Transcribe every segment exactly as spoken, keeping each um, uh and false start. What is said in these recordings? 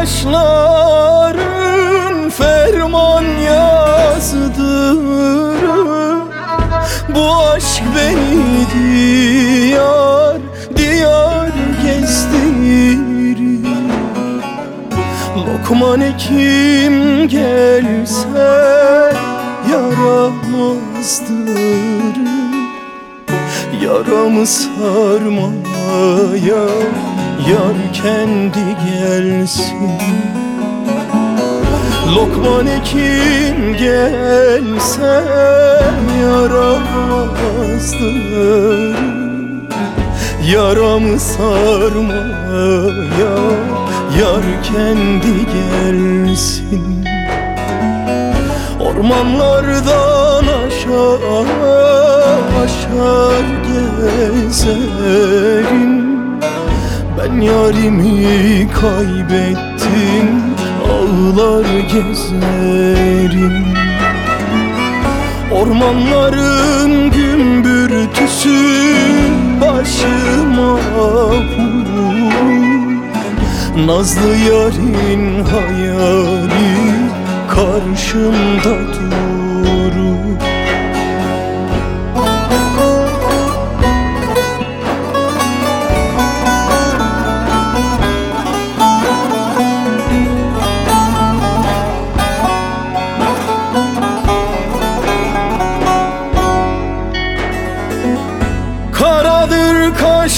kaşların ferman yazdır. Bu aşk beni diyar diyar gezdirir. Lokman Hekim gelse yaramazdır. Yaramı sarmaya yar kendi gelsin. Lokman Hekim gelse yaramazdır. Yaramı sarmaya yar kendi gelsin. Ormanlardan aşağı aşar gezerim. Ben yarimi kaybettim, ağlar gezerim. Ormanların gümbürtüsü başıma vurur. Nazlı yarın hayali karşımda durur. Karadır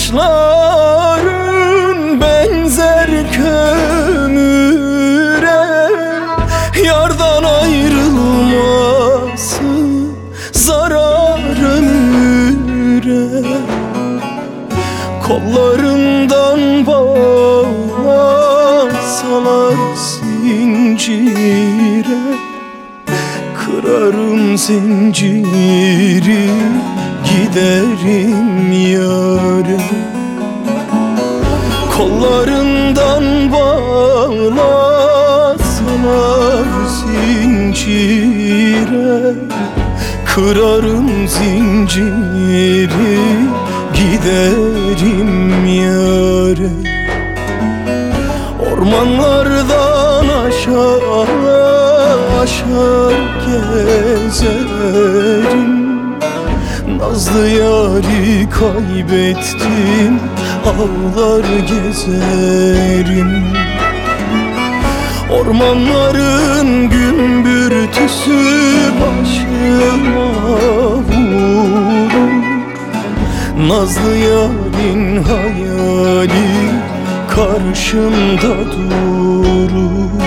kaşların benzer kömüre. Yardan ayrılması zarar ömüre. Kollarından bağlasalar zincire. Kırarım zinciri, giderim yâre. Kollarından bağlasalar zincire. Kırarım zinciri, giderim yâre. Ormanlardan aşağı aşar gezerim. Nazlı yâri kaybettim, ağlar gezerim. Ormanların gümbürtüsü başıma vurur. Nazlı yârin hayali karşımda durur.